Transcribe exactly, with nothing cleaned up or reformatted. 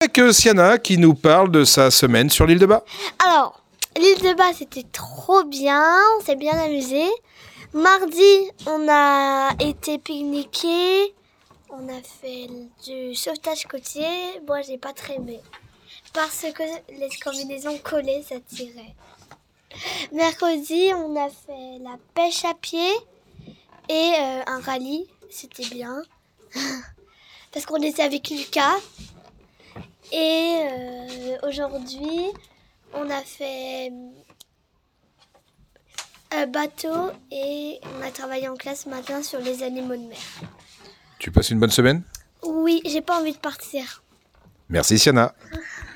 Avec euh, Siana qui nous parle de sa semaine sur l'île de Bas. Alors, l'île de Bas, c'était trop bien, on s'est bien amusé. Mardi, on a été pique-niquer, on a fait du sauvetage côtier. Moi, j'ai pas très aimé parce que les combinaisons collées, ça tirait. Mercredi, on a fait la pêche à pied et euh, un rallye, c'était bien. Parce qu'on était avec Lucas. Et euh, aujourd'hui, on a fait un bateau et on a travaillé en classe ce matin sur les animaux de mer. Tu passes une bonne semaine ? Oui, j'ai pas envie de partir. Merci Siana.